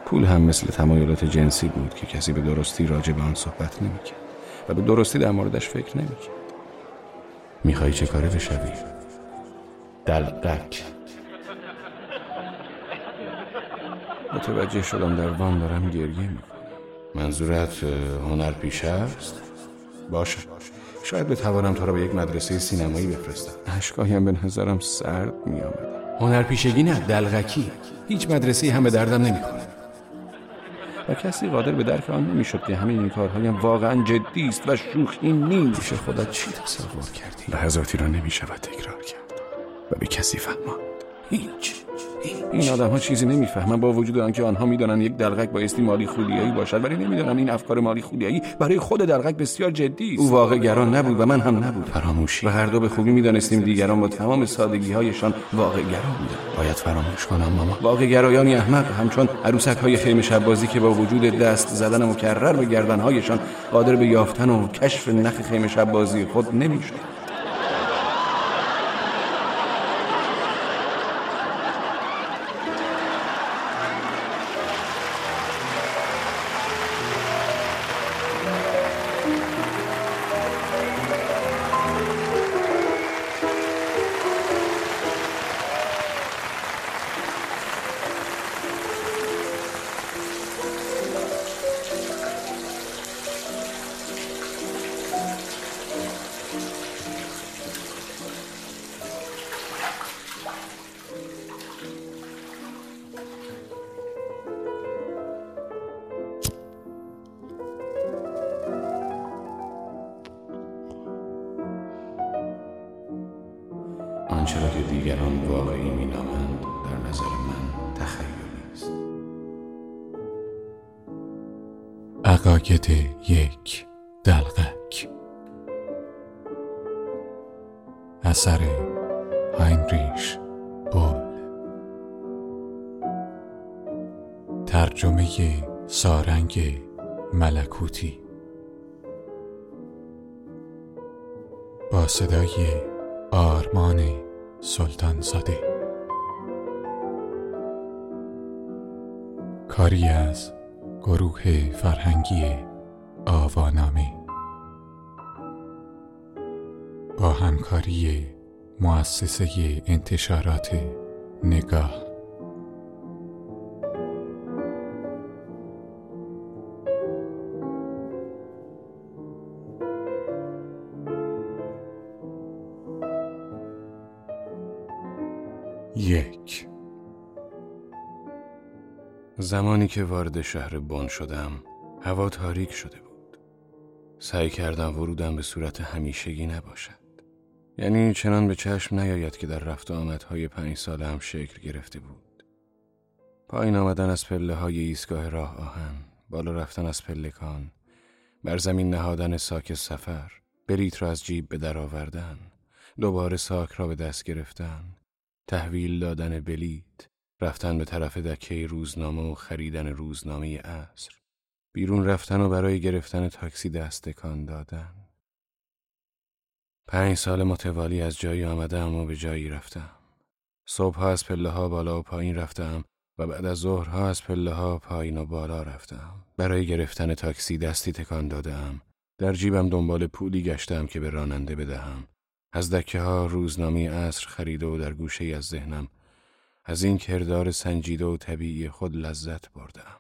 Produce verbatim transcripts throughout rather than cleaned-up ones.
پول هم مثل تمایلات جنسی بود که کسی به درستی راجع به آن صحبت نمی‌کرد و به درستی در موردش فکر نمی‌کرد. میخوای چه کاره بشوی؟ دلقک. متوجه شدم در وان دارم گریه میکنم. منظورت هنرپیشه است؟ باشه، شاید بتوانم تو را به یک مدرسه سینمایی بفرستم. اشکایم به نظرم سرد میآمد. هنرپیشگی نه، دلقکی. هیچ مدرسه‌ای هم به دردم نمیخوره. و کسی قادر به درک آن نمیشد که همین این کارهایم واقعا جدی است و شوخی نیست. پیش خودت چی تصور کردی؟ لحظاتی را نمیشود تکرار کرد و به کسی فهماند. هیچ. این آدم ها چیزی نمیفهمن، با وجود آنکه آنها میدانند یک دلقک بایستی مالی خولیایی باشد، ولی نمیدانم این افکار مالی خولیایی برای خود دلقک بسیار جدی است. او واقع گران نبود و من هم نبود. فراموشی. و هر دو به خوبی میدانستیم دیگران با تمام سادگی هایشان واقع گرا بودند. باید فراموش کنم ماما. واقع گرایانی احمق، همچون عروسک های خیمه شب بازی که با وجود دست زدن مکرر به گردن هایشان قادر به یافتن و کشف نخ خیمه شب بازی خود نمیشد. آنچه را که دیگران واقعی می‌نامند در نظر من تخیلی است. عقاید یک دلقک، اثر هاینریش بول، ترجمه سارنگ ملکوتی، با صدای آرمان سلطان زاده. کاری از گروه فرهنگی آوانامه با همکاری مؤسسه انتشارات نگاه. یک. زمانی که وارد شهر بن شدم هوا تاریک شده بود. سعی کردم ورودم به صورت همیشگی نباشد، یعنی چنان به چشم نیاید که در رفت و آمدهای پنج ساله هم شکل گرفته بود. پایین آمدن از پله های ایستگاه راه آهن، بالا رفتن از پلکان، بر زمین نهادن ساک سفر، بلیط را از جیب به در آوردن، دوباره ساک را به دست گرفتن، تحویل دادن بلیط، رفتن به طرف دکه روزنامه و خریدن روزنامه عصر، بیرون رفتن و برای گرفتن تاکسی دست تکان دادن. پنج سال متوالی از جایی آمدم و به جایی رفتم. صبحها از پله ها بالا و پایین رفتم و بعد از ظهرها از پله ها پایین و بالا رفتم. برای گرفتن تاکسی دستی تکان دادم. در جیبم دنبال پولی گشتم که به راننده بدهم. از دکه ها روزنامه عصر خریده و در گوشه از ذهنم از این کردار سنجیده و طبیعی خود لذت بردم.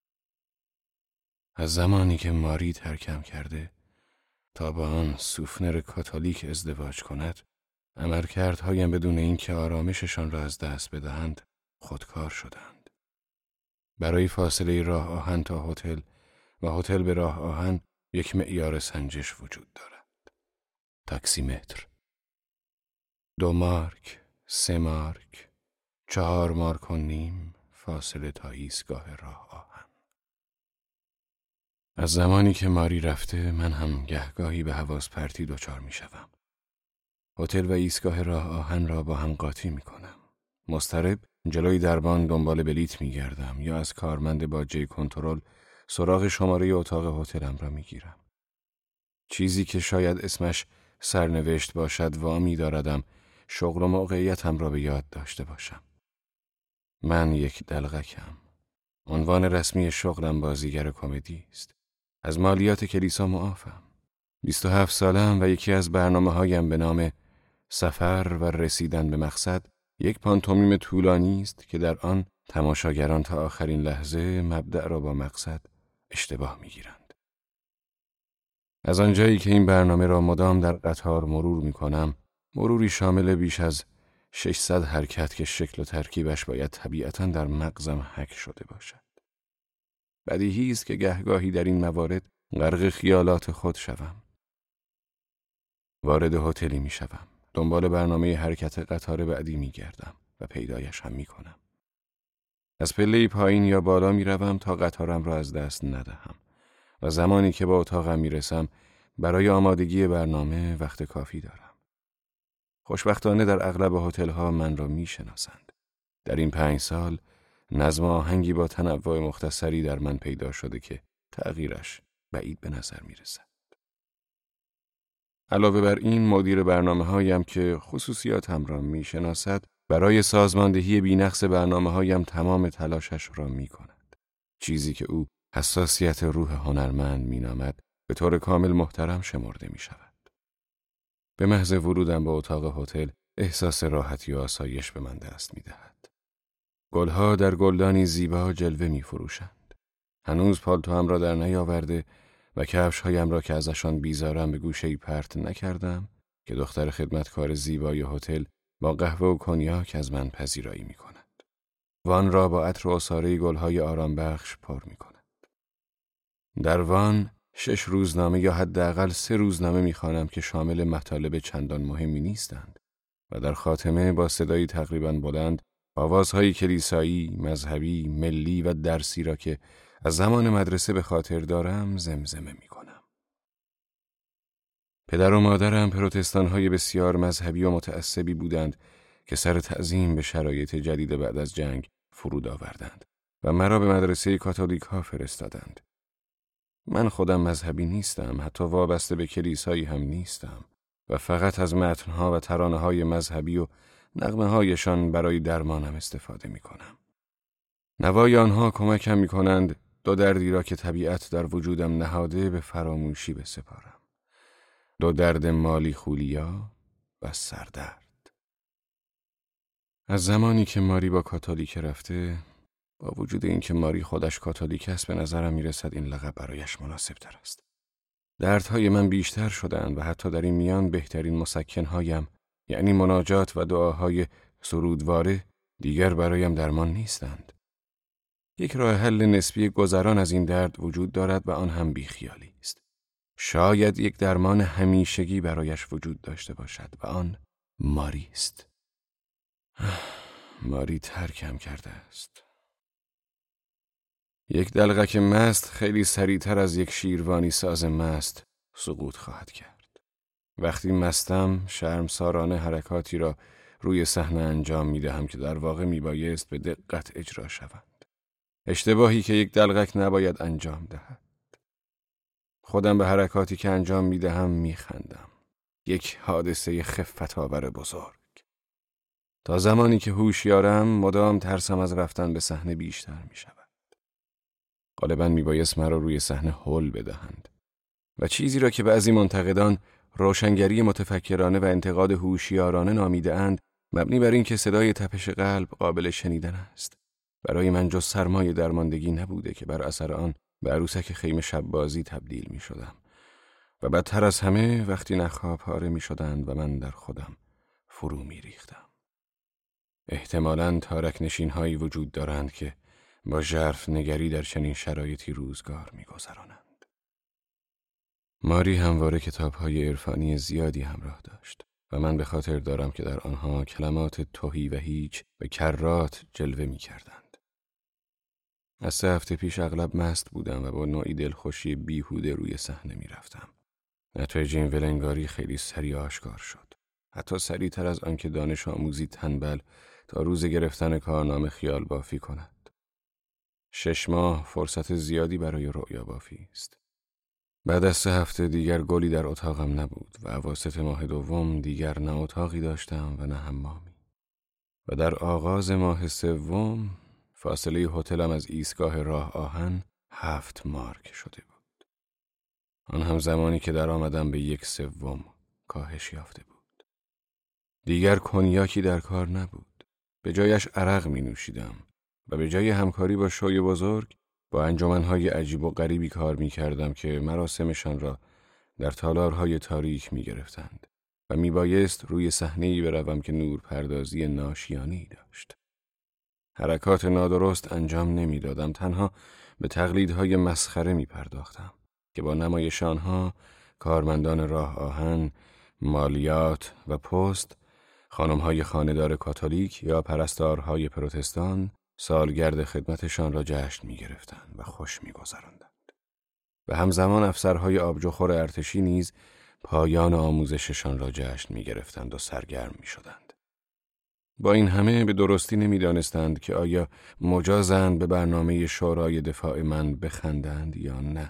از زمانی که ماری ترکم کرده تا با آن سوفنر کاتولیک ازدواج کند، عملکردهایم بدون اینکه آرامششان را از دست بدهند خودکار شدند. برای فاصله راه آهن تا هتل و هتل به راه آهن یک معیار سنجش وجود دارد. تاکسی متر. دو مارک، سه مارک، چهار مارک و نیم فاصله تا ایستگاه راه آهن. از زمانی که ماری رفته من هم گهگاهی به حواس پرتی دچار می شدم. هتل و ایستگاه راه آهن را با هم قاطی می کنم. مضطرب جلوی دربان دنبال بلیط می گردم یا از کارمند باجه کنترل سراغ شماره اتاق هتلم را می گیرم. چیزی که شاید اسمش سرنوشت باشد وامی داردم شغل و موقعیتم را به یاد داشته باشم. من یک دلقکم. عنوان رسمی شغلم بازیگر کمدی است. از مالیات کلیسا معافم. بیست و هفت سالم و یکی از برنامه‌هایم به نام سفر و رسیدن به مقصد یک پانتومیم طولانی است که در آن تماشاگران تا آخرین لحظه مبدأ را با مقصد اشتباه می‌گیرند. از آنجایی که این برنامه را مدام در قطار مرور می‌کنم، مروری شامل بیش از ششصد حرکت که شکل و ترکیبش باید طبیعتاً در مغزم حک شده باشد. بدیهی است که گهگاهی در این موارد غرق خیالات خود شوم. وارد هتلی می شوم. دنبال برنامه حرکت قطار بعدی می گردم و پیدایش هم می کنم. از پله پایین یا بالا می روم تا قطارم را از دست ندهم و زمانی که با اتاقم می رسم برای آمادگی برنامه وقت کافی دارم. خوشبختانه در اغلب هتل‌ها من را می شناسند. در این پنج سال نظم آهنگی با تنوع مختصری در من پیدا شده که تغییرش بعید به نظر می رسد. علاوه بر این مدیر برنامه‌هایم که خصوصیاتم را می شناسد برای سازماندهی بی‌نقص برنامه‌هایم تمام تلاشش را می کند. چیزی که او حساسیت روح هنرمند می نامد به طور کامل محترم شمرده می شود. به محض ورودم به اتاق هتل احساس راحتی و آسایش به من دست می دهد. گلها در گلدانی زیبا جلوه می فروشند. هنوز پالتوام را در نیاورده و کفش‌هایم را که ازشان بیزارم به گوشه‌ای پرت نکردم که دختر خدمتکار زیبای هتل با قهوه و کنیاک از من پذیرایی می کند. وان را با عطر و عصاره گلهای آرام بخش پر می کند. در وان شش روزنامه یا حداقل سه روزنامه می خوانم که شامل مطالب چندان مهمی نیستند و در خاتمه با صدایی تقریباً بلند آوازهای کلیسایی، مذهبی، ملی و درسی را که از زمان مدرسه به خاطر دارم زمزمه می کنم. پدر و مادرم پروتستان‌های بسیار مذهبی و متعصبی بودند که سر تعظیم به شرایط جدید بعد از جنگ فرود آوردند و مرا به مدرسه کاتولیک ها فرستادند. من خودم مذهبی نیستم، حتی وابسته به کلیسایی هم نیستم و فقط از متن‌ها و ترانه‌های مذهبی و نغمه‌هایشان برای درمانم استفاده می‌کنم. نوای آنها کمکم می‌کنند دو دردی را که طبیعت در وجودم نهاده به فراموشی بسپارم. دو درد مالی خولیا و سردرد. از زمانی که ماری با کاتولیک رفته، با وجود اینکه ماری خودش کاتولیک است، به نظرم میرسد این لقب برایش مناسب تر است. دردهای من بیشتر شدند و حتی در این میان بهترین مسکنهایم، یعنی مناجات و دعاهای سرودواره، دیگر برایم درمان نیستند. یک راه حل نسبی گذران از این درد وجود دارد و آن هم بیخیالی است. شاید یک درمان همیشگی برایش وجود داشته باشد و آن ماری است. ماری ترکم کرده است. یک دلغک مست خیلی سریعتر از یک شیروانی ساز مست سقوط خواهد کرد. وقتی مستم شرمسارانه حرکاتی را روی صحنه انجام می دهم که در واقع می بایست به دقت اجرا شوند. اشتباهی که یک دلغک نباید انجام دهد. خودم به حرکاتی که انجام می دهم می خندم. یک حادثه خفت آور بزرگ. تا زمانی که هوش یارم مدام ترسم از رفتن به صحنه بیشتر می شود. غالباً می بایست مرا روی صحنه هول بدهند و چیزی را که بعضی منتقدان روشنگری متفکرانه و انتقاد هوشیارانه نامیده اند مبنی بر این که صدای تپش قلب قابل شنیدن است. برای من جز سرمای درماندگی نبوده که بر اثر آن به عروسک خیمه شب بازی تبدیل می شدم و بدتر از همه وقتی نخها پاره می شدند و من در خودم فرو می ریختم. احتمالاً تارک نشین هایی وجود دارند که با ژرف نگری در چنین شرایطی روزگار می گذرانند. ماری همواره کتاب‌های عرفانی زیادی همراه داشت و من به خاطر دارم که در آنها کلمات تهی و هیچ به کرات جلوه می کردند. از سه هفته پیش اغلب مست بودم و با نوعی دلخوشی بیهوده روی صحنه می رفتم. نتایج این ولنگاری خیلی سریع آشکار شد. حتی سریعتر از آنکه دانش آموزی تنبل تا روز گرفتن کارنامه خیال بافی کند. شش ماه فرصت زیادی برای رؤیا بافی است. بعد از سه هفته دیگر گلی در اتاقم نبود و اواسط ماه دوم دیگر نه اتاقی داشتم و نه حمامی. و در آغاز ماه سوم فاصله هتلم از ایستگاه راه آهن هفت مارک شده بود. آن هم زمانی که در آمدم به یک سوم کاهش یافته بود. دیگر کنیاکی در کار نبود. به جایش عرق می نوشیدم و به جای همکاری با شوی بزرگ با انجمنهای عجیب و غریبی کار می کردم که مراسمشان را در تالارهای تاریک می گرفتند و می بایست روی صحنه‌ای بروم که نور پردازی ناشیانی داشت. حرکات نادرست انجام نمی دادم، تنها به تقلیدهای مسخره می پرداختم که با نمایش آنها کارمندان راه آهن، مالیات و پست، خانم‌های خانه‌دار کاتولیک یا پرستارهای پروتستان سالگرد خدمتشان را جشن می گرفتند و خوش می گذراندند. و همزمان افسرهای آبجوخور ارتشی نیز پایان آموزششان را جشن می گرفتند و سرگرم می شدند. با این همه به درستی نمی دانستند که آیا مجازند به برنامه شورای دفاع من بخندند یا نه.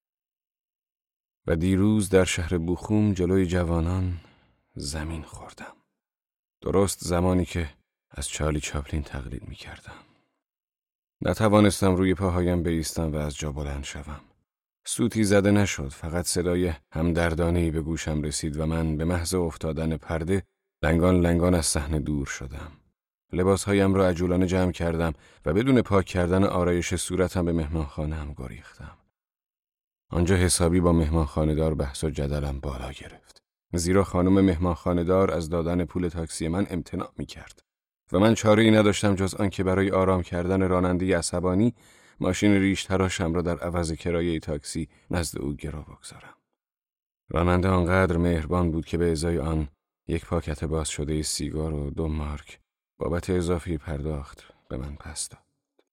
و دیروز در شهر بوخوم جلوی جوانان زمین خوردم. درست زمانی که از چارلی چاپلین تقلید می کردم. نتوانستم روی پاهایم بایستم و از جا بلند شوم. سوتی زده نشد، فقط صدای همدردانه‌ای به گوشم رسید و من به محض افتادن پرده لنگان لنگان از صحنه دور شدم. لباسهایم را عجولانه جمع کردم و بدون پاک کردن آرایش صورتم به مهمانخانه‌ام گریختم. آنجا حسابی با مهمانخانه‌دار بحث و جدلم بالا گرفت. زیرا خانم مهمانخانه‌دار از دادن پول تاکسی من امتناع می‌کرد و من چاره‌ای نداشتم جز آنکه برای آرام کردن راننده عصبانی ماشین ریش تراشم را در عوض کرایه تاکسی نزد او گرو بگذارم. راننده آنقدر مهربان بود که به ازای آن یک پاکت باز شده سیگار و دو مارک بابت اضافی پرداخت به من پس داد.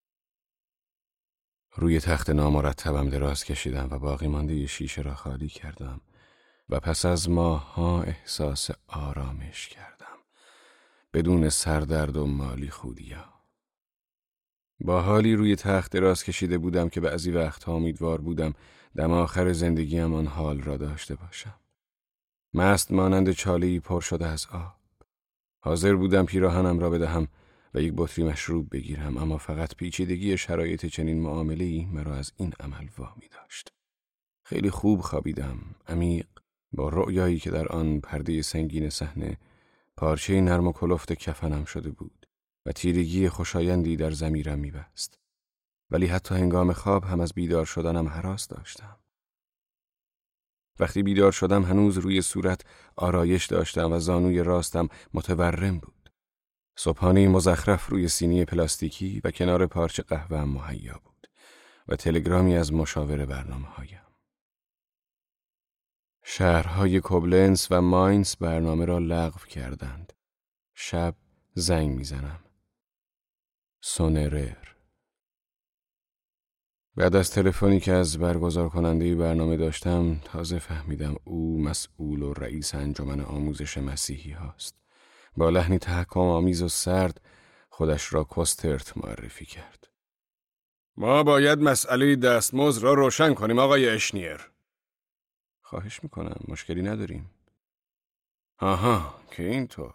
روی تخت نامرتبم دراز کشیدم و باقی مانده شیشه را خالی کردم و پس از ماه‌ها احساس آرامش کردم بدون سردرد و مالی خودیا. با حالی روی تخت دراز کشیده بودم که بعضی وقتها امیدوار بودم دم آخر زندگیم آن حال را داشته باشم. مست مانند چاله‌ای پر شده از آب. حاضر بودم پیراهنم را بدهم و یک بطری مشروب بگیرم، اما فقط پیچیدگی شرایط چنین معامله‌ای مرا از این عمل وامی داشت. خیلی خوب خوابیدم، عمیق، با رؤیایی که در آن پرده سنگین صحنه پارچه نرم و کلفت کفنم شده بود و تیرگی خوشایندی در ضمیرم می‌بست. ولی حتی هنگام خواب هم از بیدار شدنم هراس داشتم. وقتی بیدار شدم هنوز روی صورت آرایش داشتم و زانوی راستم متورم بود. صبحانه مزخرف روی سینی پلاستیکی و کنار پارچه قهوه‌ام مهیا بود و تلگرامی از مشاور برنامه‌هایم. شهرهای کوبلنس و ماینز برنامه را لغو کردند. شب زنگ میزنم. سونرر. بعد از تلفنی که از برگزار کننده برنامه داشتم تازه فهمیدم او مسئول و رئیس انجمن آموزش مسیحی هاست. با لحنی تحکم آمیز و سرد خودش را کوسترت معرفی کرد. ما باید مسئله دستمزد را روشن کنیم آقای اشنیر. خواهش میکنم، مشکلی نداریم. آها، که اینطور.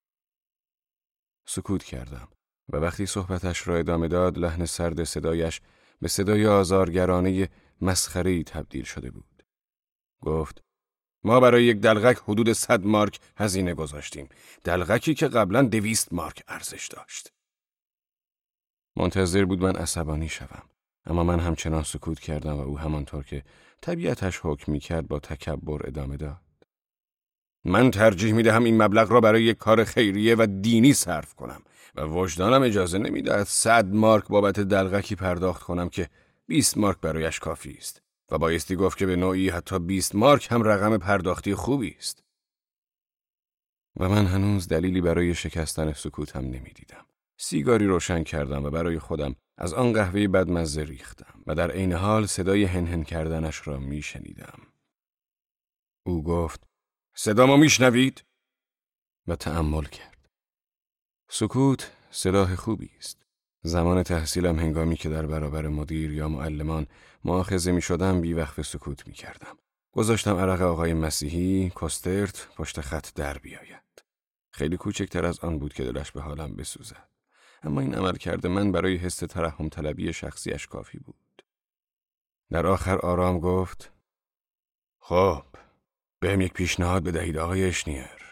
سکوت کردم و وقتی صحبتش را ادامه داد لحن سرد صدایش به صدای آزارگرانه مسخره‌ای تبدیل شده بود. گفت ما برای یک دلغک حدود صد مارک هزینه گذاشتیم. دلغکی که قبلا دویست مارک ارزش داشت. منتظر بود من عصبانی شوم، اما من همچنان سکوت کردم و او همانطور که طبیعتش حکم می‌کرد با تکبر ادامه داد. من ترجیح می‌دهم این مبلغ را برای یک کار خیریه و دینی صرف کنم و وجدانم اجازه نمی‌دهد صد مارک بابت دلغکی پرداخت کنم که بیست مارک برایش کافی است و بایستی گفت که به نوعی حتی بیست مارک هم رقم پرداختی خوبی است. و من هنوز دلیلی برای شکستن سکوتم نمی‌دیدم. سیگاری روشن کردم و برای خودم از آن قهوه بدمزه ریختم و در عین حال صدای هنهن کردنش را می‌شنیدم. او گفت صدامو میشنوید؟ و تأمل کرد. سکوت سلاح خوبی است. زمان تحصیلم هنگامی که در برابر مدیر یا معلمان مؤاخذه می شدم بی وقفه سکوت می کردم. گذاشتم عرق آقای مسیحی کوسترت پشت خط در بیاید. خیلی کوچکتر از آن بود که دلش به حالم بسوزد. اما این عمل کرده من برای حس ترحم طلبی شخصیش کافی بود. در آخر آرام گفت: خب، بهم یک پیشنهاد بدهید آقای اشنیر.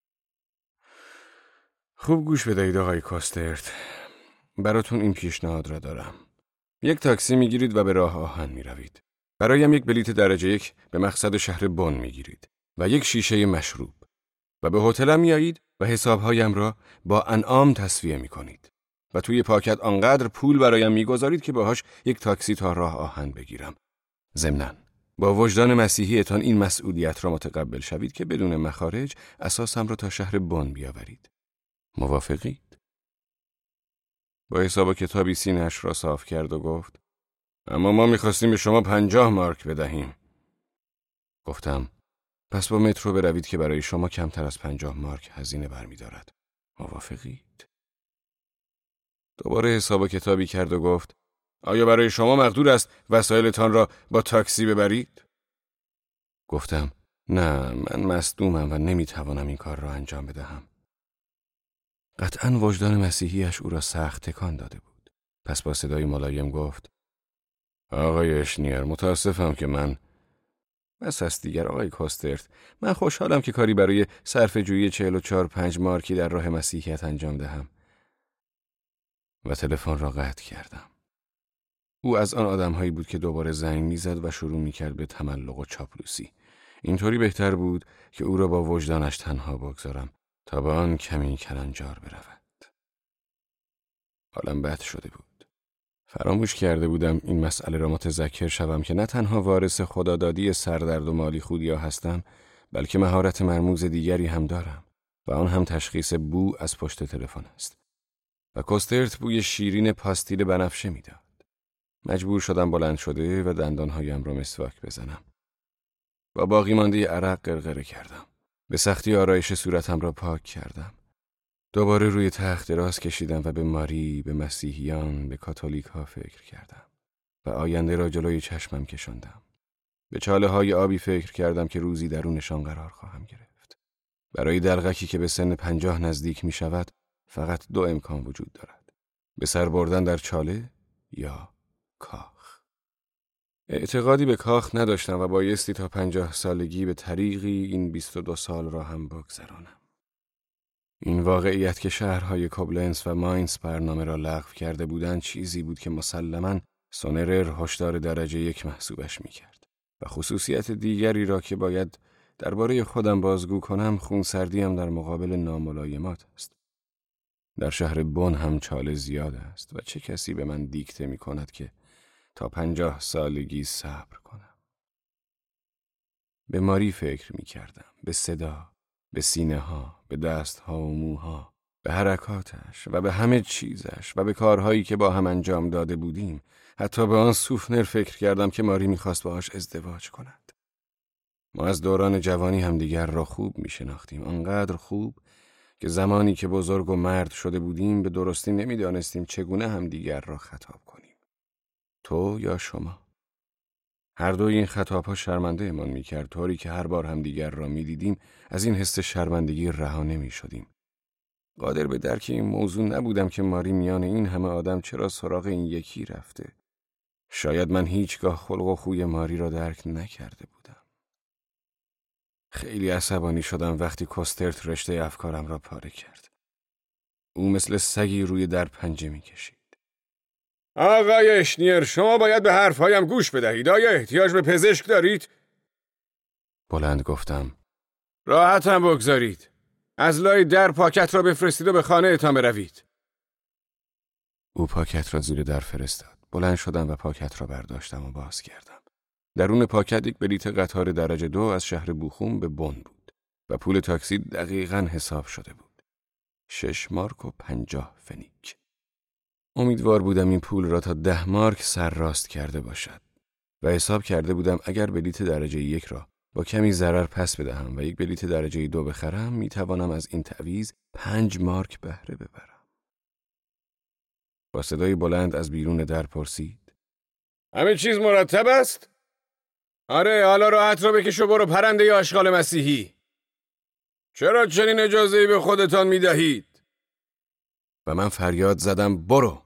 خوب گوش بدهید آقای کاسترت. براتون این پیشنهاد را دارم. یک تاکسی میگیرید و به راه آهن میروید. برایم یک بلیت درجه یک به مقصد شهر بن میگیرید و یک شیشه مشروب و به هتلم میایید و حسابهایم را با انعام تسویه میکنید و توی پاکت آنقدر پول برایم میگذارید که باهاش یک تاکسی تا راه آهن بگیرم. ضمناً با وجدان مسیحیتان این مسئولیت را متقبل شوید که بدون مخارج اساسم را تا شهر بن بیاورید. موافقید؟ با حساب و کتابی سینه‌اش را صاف کرد و گفت: اما ما میخواستیم به شما پنجاه مارک بدهیم. گفتم: پس با مترو بروید که برای شما کمتر از پنجاه مارک هزینه برمی‌دارد. موافقید؟ دوباره حساب و کتابی کرد و گفت: آیا برای شما مقدور است وسایلتان را با تاکسی ببرید؟ گفتم: نه، من مصدومم و نمیتوانم این کار را انجام بدهم. قطعاً وجدان مسیحیش او را سخت تکان داده بود. پس با صدای ملایم گفت: آقای اشنیر، متاسفم که من بس است دیگر آقای کاسترت. من خوشحالم که کاری برای صرف جویی چهل و چهار پنج مارکی در راه مسیحیت انجام دهم. و تلفن را قطع کردم. او از آن آدم‌هایی بود که دوباره زنگ می‌زد و شروع می‌کرد به تملق و چاپلوسی. اینطوری بهتر بود که او را با وجدانش تنها بگذارم تا به آن کمی کلنجار برود. حالم بد شده بود. فراموش کرده بودم این مسئله را متذکر شوم که نه تنها وارث خدادادی سردرد و مالی خودیا هستم، بلکه مهارت مرموز دیگری هم دارم و آن هم تشخیص بو از پشت تلفن است. و کاسترت بوی شیرین پاستیل بنفشه میداد. مجبور شدم بلند شده و دندانهایم را مسواک بزنم. با باقی مانده عرق غرغره کردم. به سختی آرایش صورتم را پاک کردم. دوباره روی تخت دراز کشیدم و به ماری، به مسیحیان، به کاتولیک ها فکر کردم و آینده را جلوی چشمم کشاندم. به چاله های آبی فکر کردم که روزی درونشان قرار خواهم گرفت. برای دلغکی که به سن پنجاه نزدیک می شود فقط دو امکان وجود دارد: به سر بردن در چاله یا کاخ. اعتقادی به کاخ نداشتم و بایستی تا پنجاه سالگی به طریقی این بیست و دو سال را هم بگذرانم. این واقعیت که شهرهای کوبلنز و ماینز برنامه را لغو کرده بودند چیزی بود که مسلماً سونرر هشدار درجه یک محسوبش می‌کرد و خصوصیت دیگری را که باید درباره خودم بازگو کنم خونسردیم در مقابل ناملایمات است. در شهر بن هم چاله زیاد است و چه کسی به من دیکته می‌کند که تا پنجاه سالگی صبر کنم. به ماری فکر می‌کردم، به صدا، به سینه ها، به دست ها و موها، به حرکاتش و به همه چیزش و به کارهایی که با هم انجام داده بودیم. حتی به آن سوفنر فکر کردم که ماری میخواست باهاش ازدواج کند. ما از دوران جوانی هم دیگر را خوب میشناختیم، آنقدر خوب که زمانی که بزرگ و مرد شده بودیم به درستی نمیدانستیم چگونه هم دیگر را خطاب کنیم. تو یا شما. هر دوی این خطاب‌ها شرمنده امان می‌کرد، طوری که هر بار هم دیگر را می‌دیدیم از این حس شرمندگی رها نمی‌شدیم. قادر به درک این موضوع نبودم که ماری میان این همه آدم چرا سراغ این یکی رفته. شاید من هیچگاه خلق و خوی ماری را درک نکرده بودم. خیلی عصبانی شدم وقتی کاسترت رشته افکارم را پاره کرد. او مثل سگی روی در پنجه می‌کشید. آقای اشنیر، شما باید به حرفهایم گوش بدهید. آیا احتیاج به پزشک دارید؟ بلند گفتم: راحتم بگذارید. از لای در پاکت را بفرستید و به خانه اتان بروید. او پاکت را زیر در فرستاد. بلند شدم و پاکت را برداشتم و باز کردم. درون پاکت یک بلیت قطار درجه دو از شهر بوخوم به بن بود و پول تاکسی دقیقاً حساب شده بود. شش مارک و پنجاه فنیک. امیدوار بودم این پول را تا ده مارک سر راست کرده باشد و حساب کرده بودم اگر بلیت درجه یک را با کمی ضرر پس بدهم و یک بلیت درجه دو بخرم می توانم از این تعویض پنج مارک بهره ببرم. با صدای بلند از بیرون در پرسید: همه چیز مرتب است؟ آره، حالا راحت را بکش و برو پرنده آشغال مسیحی. چرا چنین اجازه‌ای به خودتان می دهید؟ و من فریاد زدم برو.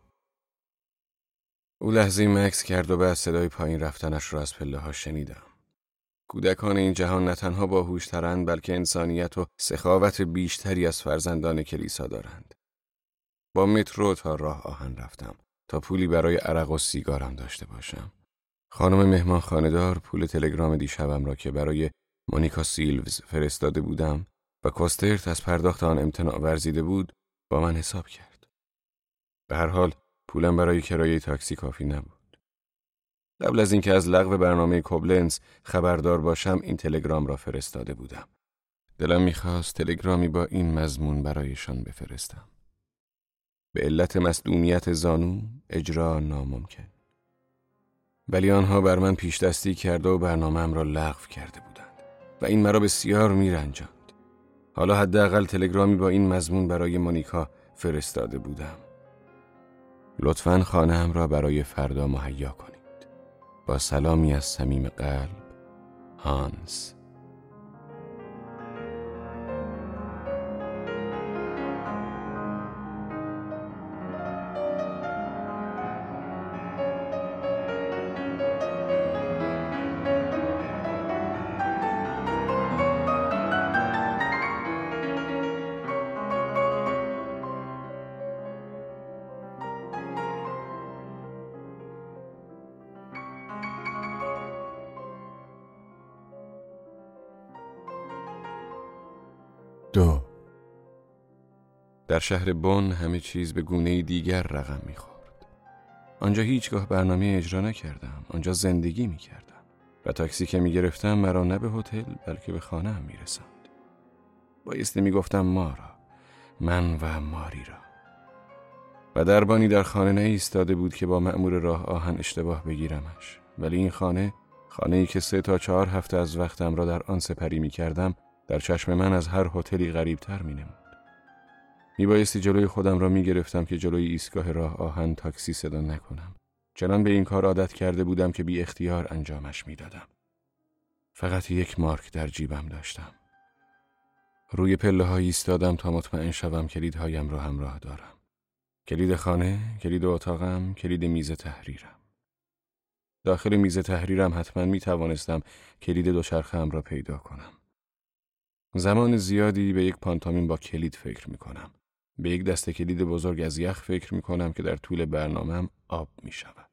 او لحظه‌ای مکث کرد و بعد صدای پایین رفتنش را از پله ها شنیدم. کودکان این جهان نه تنها باهوش‌ترند بلکه انسانیت و سخاوت بیشتری از فرزندان کلیسا دارند. با مترو تا راه آهن رفتم تا پولی برای عرق و سیگارم داشته باشم. خانم مهمان خانه‌دار پول تلگرام دیشبم را که برای مونیکا سیلوز فرستاده بودم و کوسترت از پرداخت آن امتناع ورزیده بود با من حساب کرد. به هر حال پولم برای کرایه تاکسی کافی نبود. قبل از اینکه از لغو برنامه کوبلنز خبردار باشم این تلگرام را فرستاده بودم. دلم می‌خواست تلگرامی با این مضمون برایشان بفرستم: به علت مصدومیت زانو اجرا ناممکن. ولی آنها بر من پیش دستی کرده و برنامه‌ام را لغو کرده بودند و این مرا بسیار میرنجاند. حالا حداقل تلگرامی با این مضمون برای مونیکا فرستاده بودم: لطفاً خانه‌ام را برای فردا مهیا کنید. با سلامی از صمیم قلب، هانس. دو. در شهر بن همه چیز به گونه‌ای دیگر رقم می‌خورد. آنجا هیچگاه برنامه اجرا نکردم. آنجا زندگی می‌کردم. و تاکسی که می‌گرفتم مرا نه به هتل بلکه به خانه‌ام می‌رساند. بایستی می‌گفتم ما را، من و ماری را. و دربانی در خانه نایستاده بود که با مأمور راه آهن اشتباه بگیرمش. ولی این خانه، خانه‌ای که سه تا چهار هفته از وقتم را در آن سپری می‌کردم، در چشم من از هر هتلی غریب‌تر می‌نمود. میبایستی جلوی خودم را میگرفتم که جلوی ایستگاه راه آهن تاکسی صدا نکنم. چنان به این کار عادت کرده بودم که بی اختیار انجامش میدادم. فقط یک مارک در جیبم داشتم. روی پله ها ایستادم تا مطمئن شوم کلیدهایم را همراه دارم. کلید خانه، کلید اتاقم، کلید میز تحریرم. داخل میز تحریرم حتما میتوانستم کلید دوچرخه‌ام را پیدا کنم. زمان زیادی به یک پانتومین با کلید فکر می کنم. به یک دسته کلید بزرگ از یخ فکر می کنم که در طول برنامه‌ام آب می شود.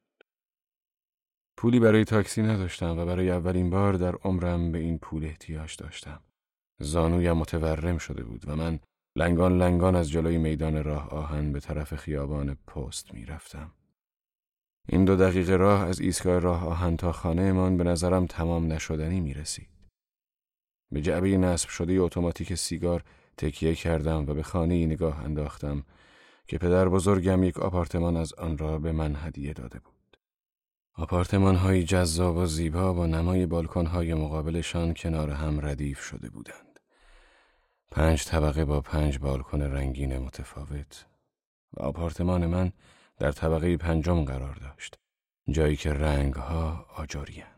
پولی برای تاکسی نداشتم و برای اولین بار در عمرم به این پول احتیاج داشتم. زانویم متورم شده بود و من لنگان لنگان از جلوی میدان راه آهن به طرف خیابان پست می رفتم. این دو دقیقه راه از ایستگاه راه آهن تا خانه‌مان به نظرم تمام نشدنی می رسید. به جعبه نصب شده اتوماتیک سیگار تکیه کردم و به خانه‌ای نگاه انداختم که پدر بزرگم یک آپارتمان از آن را به من هدیه داده بود. آپارتمان‌های جذاب و زیبا با نمای بالکن‌های مقابلشان کنار هم ردیف شده بودند. پنج طبقه با پنج بالکن رنگین متفاوت و آپارتمان من در طبقه پنجم قرار داشت، جایی که رنگ‌ها آجریم.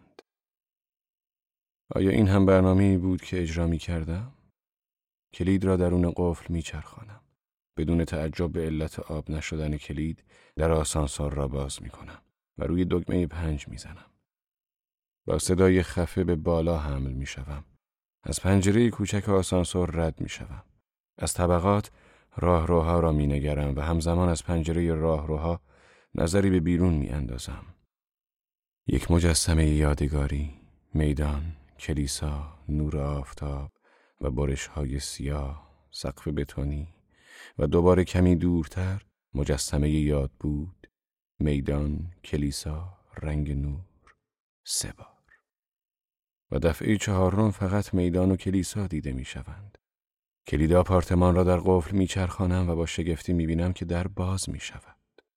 آیا این هم برنامه‌ای بود که اجرا می کردم؟ کلید را درون قفل می چرخانم. بدون تعجب به علت آب نشدن کلید در آسانسور را باز می کنم و روی دکمه پنج می زنم. با صدای خفه به بالا حمل می شوم. از پنجره کوچک آسانسور رد می شوم. از طبقات راهروها را می نگرم و همزمان از پنجره راهروها نظری به بیرون می اندازم. یک مجسمه یادگاری، میدان، کلیسا، نور آفتاب و برش‌های سیاه، سقف بتونی و دوباره کمی دورتر مجسمه یاد بود، میدان، کلیسا، رنگ نور، سه بار. و دفعه چهارم فقط میدان و کلیسا دیده می شوند. کلید آپارتمان را در قفل می چرخانم و با شگفتی می بینم که در باز می شود.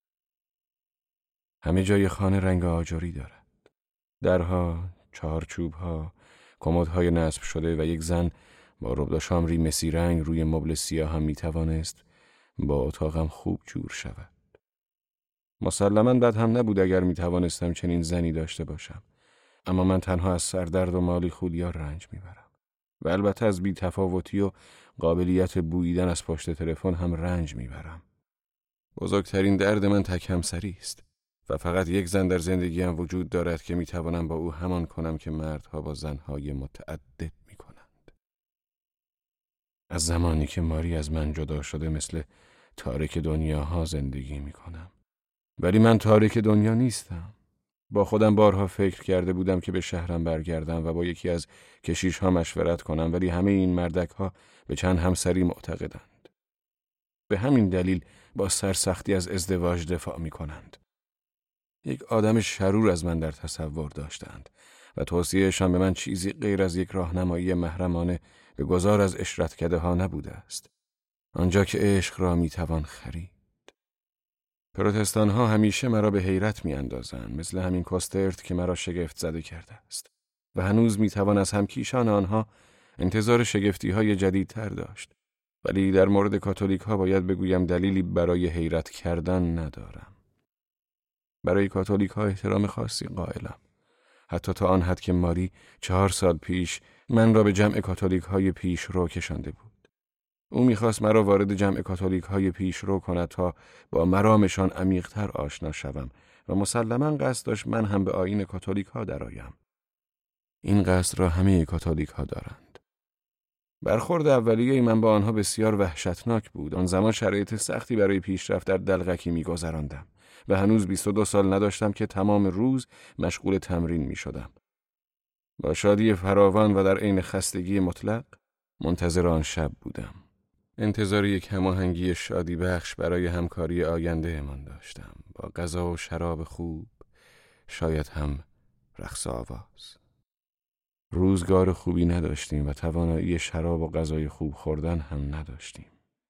همه جای خانه رنگ آجری دارد. درها، چهارچوبها، کمدهای نصب شده و یک زن با ربدا شامری مسی رنگ روی مبل سیاه هم می توانست با اتاقم خوب جور شود. مسلماً بد هم نبود اگر می توانستم چنین زنی داشته باشم. اما من تنها از سردرد و مالی خودیار رنج می برم. و البته از بی تفاوتی و قابلیت بوییدن از پشت تلفن هم رنج می برم. بزرگترین درد من تک همسری است و فقط یک زن در زندگیم وجود دارد که میتوانم با او همان کنم که مردها با زنهای متعدد میکنند. از زمانی که ماری از من جدا شده مثل تارک دنیاها زندگی میکنم. ولی من تارک دنیا نیستم. با خودم بارها فکر کرده بودم که به شهرم برگردم و با یکی از کشیش ها مشورت کنم، ولی همه این مردک ها به چند همسری معتقدند. به همین دلیل با سرسختی از ازدواج دفاع می کنند. یک آدم شرور از من در تصور داشتند و توصیهشان به من چیزی غیر از یک راهنمایی محرمانه به گذار از عشرتکده ها نبوده است. آنجا که عشق را می توان خرید. پروتستان ها همیشه مرا به حیرت می اندازند، مثل همین کوسترت که مرا شگفت زده کرده است و هنوز می توان از همکیشان آنها انتظار شگفتی های جدیدتر داشت. ولی در مورد کاتولیک ها باید بگویم دلیلی برای حیرت کردن ندارم. برای کاتولیک ها احترام خاصی قائلم. حتی تا آن حد که ماری چهار سال پیش من را به جمع کاتولیک های پیش رو کشانده بود. او میخواست مرا وارد جمع کاتولیک های پیش رو کند تا با مرامشان عمیق‌تر آشنا شوم و مسلماً قصد داشت من هم به آیین کاتولیک ها درآیم. این قصد را همه کاتولیک ها دارند. برخورد اولیه من با آنها بسیار وحشتناک بود. آن زمان شرایط سختی برای پیشرفت در دلقکی می‌گذراندم و هنوز بیست و دو سال نداشتم که تمام روز مشغول تمرین می‌شدم. با شادی فراوان و در عین خستگی مطلق منتظر آن شب بودم. انتظار یک هماهنگی شادی بخش برای همکاری آینده من داشتم، با غذا و شراب خوب، شاید هم رقص و آواز. روزگار خوبی نداشتیم و توانایی شراب و غذای خوب خوردن هم نداشتیم.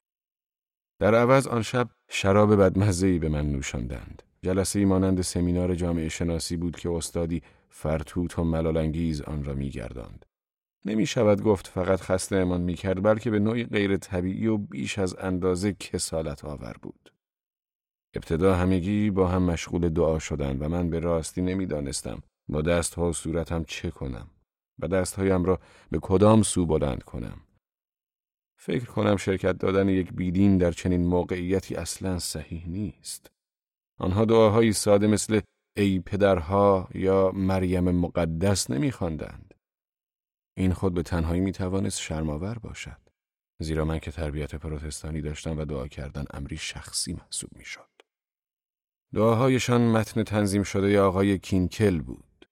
در عوض آن شب شراب بدمزه‌ای به من نوشاندند. جلسه‌ای مانند سمینار جامعه شناسی بود که استادی فرتوت و ملال‌انگیز آن را می‌گرداند. نمی شود گفت فقط خسته امان می کرد، بلکه به نوعی غیر طبیعی و بیش از اندازه کسالت آور بود. ابتدا همگی با هم مشغول دعا شدند و من به راستی نمی دانستم با دستها و صورتم چه کنم و دستهایم را به کدام سو بلند کنم. فکر کنم شرکت دادن یک بیدین در چنین موقعیتی اصلاً صحیح نیست. آنها دعاهایی ساده مثل ای پدرها یا مریم مقدس نمی خواندند. این خود به تنهایی می توانست شرم‌آور باشد، زیرا من که تربیت پروتستانی داشتم و دعا کردن امری شخصی محسوب می شد. دعاهایشان متن تنظیم شده آقای کینکل بود.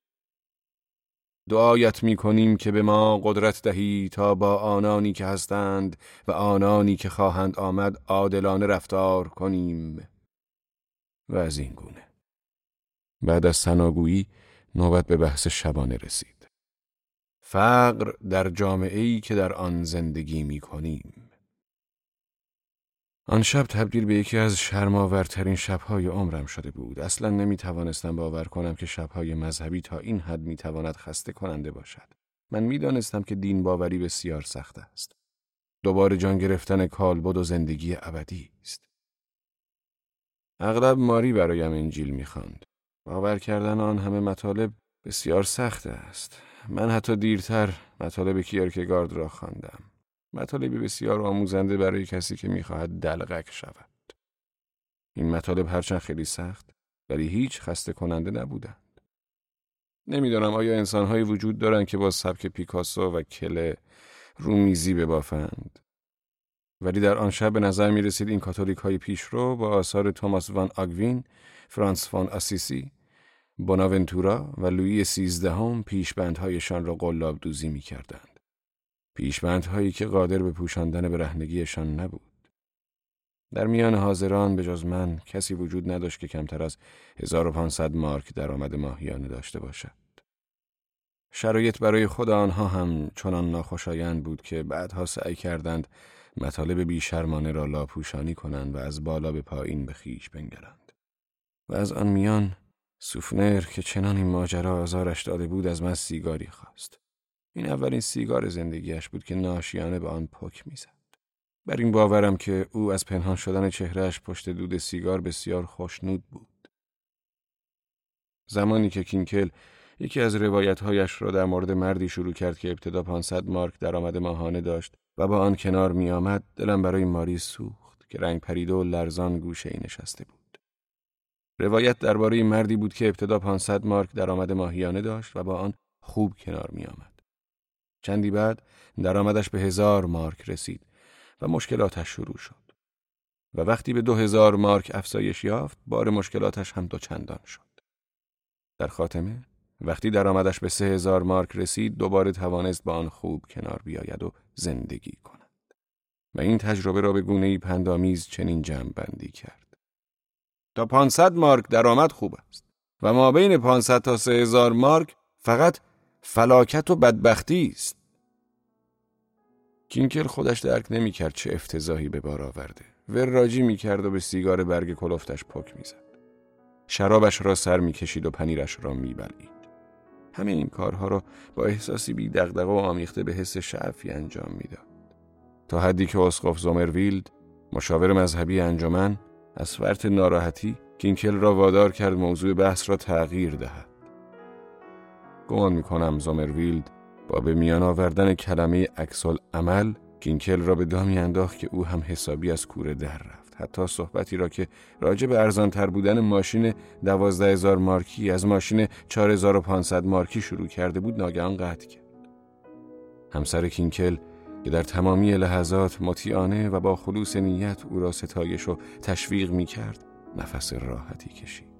دعایت می کنیم که به ما قدرت دهی تا با آنانی که هستند و آنانی که خواهند آمد عادلانه رفتار کنیم و از این گونه. بعد از ثناگویی نوبت به بحث شبانه رسید. فقر در جامعه‌ای که در آن زندگی می کنیم. آن شب تبدیل به یکی از شرم‌آورترین شب‌های عمرم شده بود. اصلاً نمی توانستم باور کنم که شب‌های مذهبی تا این حد می تواند خسته کننده باشد. من می دانستم که دین باوری بسیار سخت است. دوباره جان گرفتن کالبد و زندگی ابدی است. اغلب ماری برایم انجیل می خواند. باور کردن آن همه مطالب بسیار سخت است. من حتی دیرتر مطالب کیرکگارد را خواندم. مطالبی بسیار آموزنده برای کسی که می‌خواهد دلقک شود. این مطالب هرچند خیلی سخت، ولی هیچ خسته کننده نبودند. نمی‌دانم آیا انسان‌هایی وجود دارند که با سبک پیکاسو و کله رومیزی ببافند. ولی در آن شب به نظر می‌رسید این کاتولیک‌های پیشرو با آثار توماس وان آگوین، فرانس وان آسیسی، بوناونتورا و لویی سیزدهم پیشبندهایشان را قلاب دوزی می کردند. پیشبندهایی که قادر به پوشاندن برهنگیشان نبود. در میان حاضران به جز من کسی وجود نداشت که کمتر از هزار و پانصد مارک درآمد ماهیانه داشته باشد. شرایط برای خود آنها هم چنان ناخوشایند بود که بعدها سعی کردند مطالب بیشرمانه را لاپوشانی کنند و از بالا به پایین به خویش بنگرند. و از آن میان سوفنر که چنان این ماجرا آزارش داده بود از من سیگاری خواست. این اولین سیگار زندگیش بود که ناشیانه به آن پک میزد. بر این باورم که او از پنهان شدن چهرهش پشت دود سیگار بسیار خوشنود بود. زمانی که کینکل یکی از روایت‌هایش را در مورد مردی شروع کرد که ابتدا پانصد مارک درآمد ماهانه داشت و با آن کنار می آمد، دلم برای ماری سوخت که رنگ پریده و لرزان گوشه‌ای نشسته بود. روایت درباره مردی بود که ابتدا پانصد مارک درآمد ماهیانه داشت و با آن خوب کنار می آمد. چندی بعد درآمدش به هزار مارک رسید و مشکلاتش شروع شد. و وقتی به دو هزار مارک افزایش یافت، بار مشکلاتش هم دو چندان شد. در خاتمه وقتی درآمدش به سه هزار مارک رسید، دوباره توانست با آن خوب کنار بیاید و زندگی کند. و این تجربه را به گونه‌ای پندآمیز چنین جمع‌بندی کرد: تا پانصد مارک درآمد خوب است و ما بین پانصد تا سه هزار مارک فقط فلاکت و بدبختی است. کینکل خودش درک نمی کرد چه افتضاحی به بار آورده. وراجی می کرد و به سیگار برگ کلفتش پک می زد. شرابش را سر می کشید و پنیرش را می بلعید. همه این کارها را با احساسی بی دغدغه و آمیخته به حس شعفی انجام می داد. تا حدی که اسقف زومرویلد، مشاور مذهبی انجمن، از فرط ناراحتی کینکل را وادار کرد موضوع بحث را تغییر دهد. گمان می کنم زومرویلد با به میان آوردن کلمه عکس‌العمل کینکل را به دامی انداخت که او هم حسابی از کوره در رفت. حتی صحبتی را که راجع به ارزان‌تر بودن ماشین دوازده هزار مارکی از ماشین چهار هزار و پانصد مارکی شروع کرده بود ناگهان قطع کرد. همسر کینکل که در تمامی لحظات مطیعانه و با خلوص نیت او را ستایش و تشویق می کرد، نفس راحتی کشید.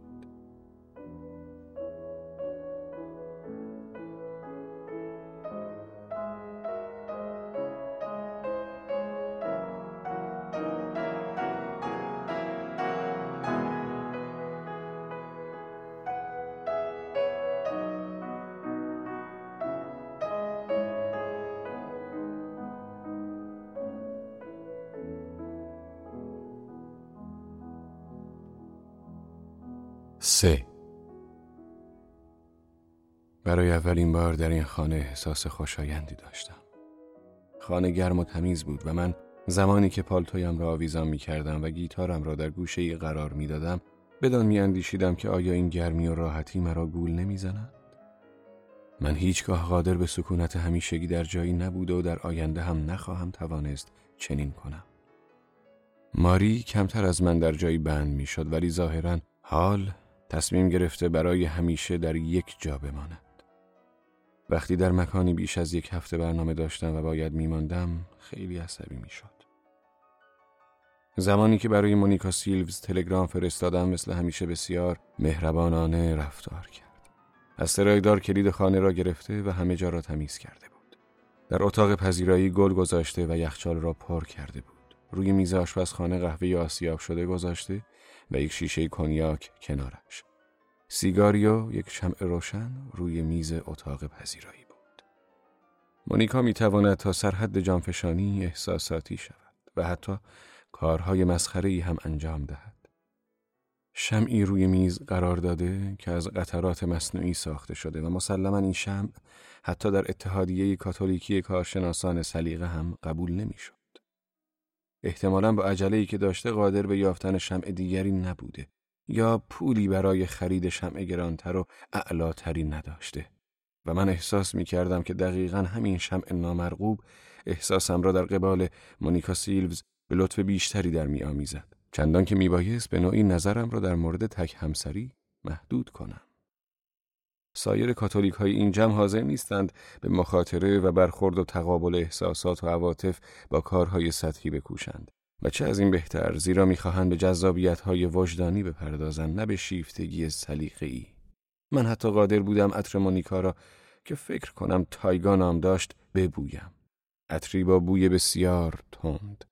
سه. برای اولین بار در این خانه احساس خوشایندی داشتم. خانه گرم و تمیز بود و من زمانی که پالتویم را آویزان می کردم و گیتارم را در گوشه‌ای قرار می دادم بدان می اندیشیدم که آیا این گرمی و راحتی مرا گول نمی زند؟ من هیچگاه قادر به سکونت همیشگی در جایی نبود و در آینده هم نخواهم توانست چنین کنم. ماری کمتر از من در جایی بند می شد، ولی ظاهراً حال تصمیم گرفته برای همیشه در یک جا بماند. وقتی در مکانی بیش از یک هفته برنامه داشتم و باید میماندم خیلی عصبی میشد. زمانی که برای مونیکا سیلوز تلگرام فرستادم مثل همیشه بسیار مهربانانه رفتار کرد. از سرایدار کلید خانه را گرفته و همه جا را تمیز کرده بود. در اتاق پذیرایی گل گذاشته و یخچال را پر کرده بود. روی میز آشپزخانه قهوه آسیاب شده گذاشته و یک شیشه کنیاک کنارش. سیگاری و یک شمع روشن روی میز اتاق پذیرایی بود. مونیکا میتواند تا سرحد جانفشانی احساساتی شود و حتی کارهای مسخره‌ای هم انجام دهد. شمعی روی میز قرار داده که از قطرات مصنوعی ساخته شده و مسلماً این شمع حتی در اتحادیه کاتولیکی کارشناسان سلیقه هم قبول نمیشد. احتمالاً با عجله‌ای که داشته قادر به یافتن شمع دیگری نبوده یا پولی برای خرید شمع گرانتر و اعلاتری نداشته و من احساس می کردم که دقیقاً همین شمع نامرغوب احساسم را در قبال مونیکا سیلوز به لطف بیشتری در می آمیزد، چندان که می بایست به نوعی نظرم را در مورد تک همسری محدود کنم. سایر کاتولیک های این جمع حاضر نیستند به مخاطره و برخورد و تقابل احساسات و عواطف با کارهای سطحی بکوشند و چه از این بهتر، زیرا می‌خواهند به جذابیت‌های وجدانی بپردازند نه به شیفتگی سلیقه‌ای. من حتی قادر بودم عطر مونیکا را که فکر کنم تایگا نام داشت ببویم. عطری با بوی بسیار تند.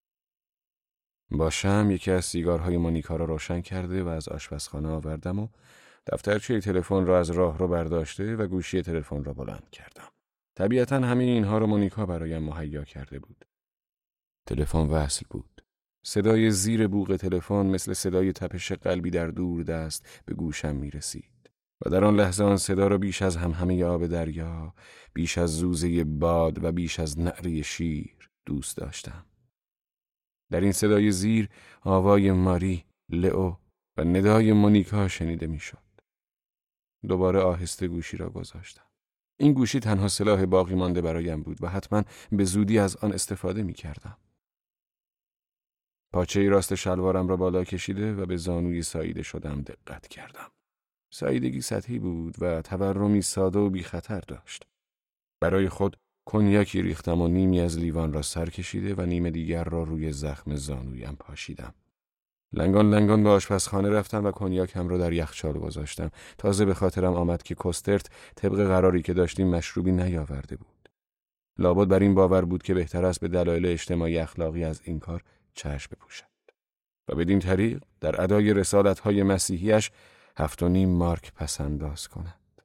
با شمع یکی از سیگارهای مونیکا را روشن کرده و از آشپزخانه آوردم و دفترچه تلفن را از راه رو برداشته و گوشی تلفن را بلند کردم. طبیعتاً همه اینها را مونیکا برایم مهیا کرده بود. تلفن وصل بود. صدای زیر بوق تلفن مثل صدای تپش قلبی در دور دست به گوشم می رسید و در آن لحظه آن صدا را بیش از همهمه آب دریا، بیش از زوزه باد و بیش از نعره شیر دوست داشتم. در این صدای زیر آوای ماری، لئو و ندای مونیکا شنیده می شد. دوباره آهسته گوشی را گذاشتم. این گوشی تنها سلاح باقی مانده برایم بود و حتما به زودی از آن استفاده می کردم. پاچه راست شلوارم را بالا کشیده و به زانوی ساییده شدم دقت کردم. ساییدگی سطحی بود و تورمی ساده و بی خطر داشت. برای خود کنیاکی ریختم و نیمی از لیوان را سر کشیده و نیم دیگر را روی زخم زانویم پاشیدم. لنگان لنگان به آشپزخانه رفتم و کنیاکم را در یخچال گذاشتم. تازه به خاطرم آمد که کوسترت طبق قراری که داشتیم مشروبی نیاورده بود. لابد بر این باور بود که بهتر است به دلایل اجتماعی اخلاقی از این کار چشم بپوشد و بدین طریق در ادای رسالت‌های مسیحیش هفت و نیم مارک پس‌انداز کند.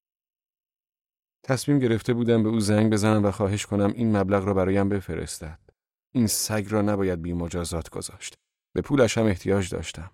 تصمیم گرفته بودم به او زنگ بزنم و خواهش کنم این مبلغ را برایم بفرستد. این سگ را نباید بی مجازات گذاشت. به پولش هم احتیاج داشتم.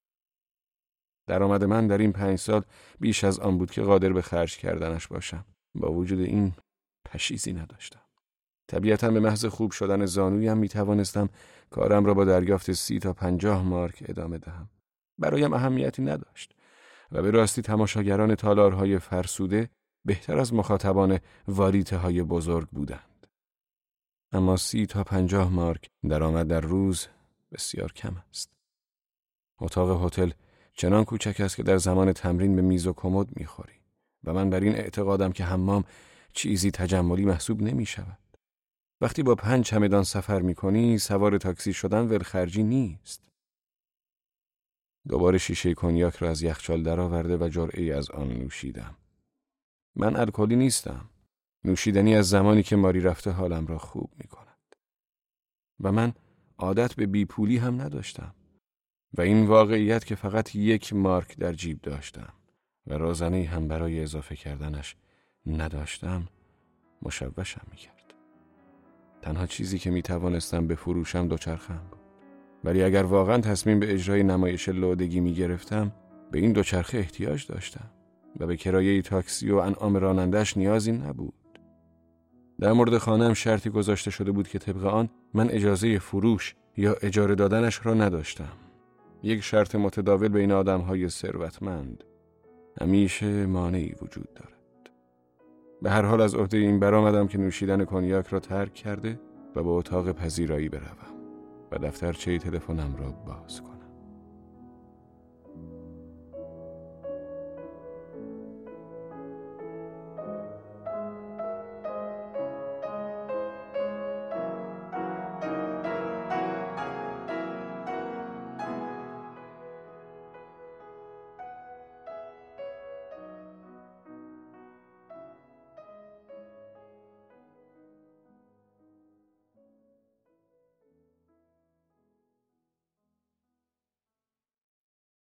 درآمد من در این پنج سال بیش از آن بود که قادر به خرج کردنش باشم. با وجود این پشیزی نداشتم. طبیعتاً به محض خوب شدن زانویم می توانستم کارم را با دریافت سی تا پنجاه مارک ادامه دهم. برایم اهمیتی نداشت و به راستی تماشاگران تالارهای فرسوده بهتر از مخاطبان والیته های بزرگ بودند. اما سی تا پنجاه مارک درآمد در روز بسیار کم است. اتاق هتل چنان کوچک است که در زمان تمرین به میز و کمد میخوری و من بر این اعتقادم که حمام چیزی تجملی محسوب نمی شود. وقتی با پنج چمدان سفر میکنی سوار تاکسی شدن ولخرجی نیست. دوباره شیشه کنیاک را از یخچال درآورده و جرعه‌ای از آن نوشیدم. من الکلی نیستم. نوشیدنی از زمانی که ماری رفته حالم را خوب میکند. و من عادت به بیپولی هم نداشتم و این واقعیت که فقط یک مارک در جیب داشتم و روزانه‌ای هم برای اضافه کردنش نداشتم مشوشم میکرد. تنها چیزی که میتوانستم بفروشم دوچرخه‌ام بود. ولی اگر واقعا تصمیم به اجرای نمایش لودگی میگرفتم به این دوچرخه احتیاج داشتم و به کرایه تاکسی و انعام رانندش نیازی نبود. در مورد خانه‌ام شرطی گذاشته شده بود که طبق آن من اجازه فروش یا اجاره دادنش را نداشتم. یک شرط متداول بین آدم‌های ثروتمند. همیشه مانعی وجود دارد. به هر حال از عهده این برآمدم که نوشیدن کنیاک را ترک کرده و به اتاق پذیرایی بروم و دفترچه تلفنم را باز کنم.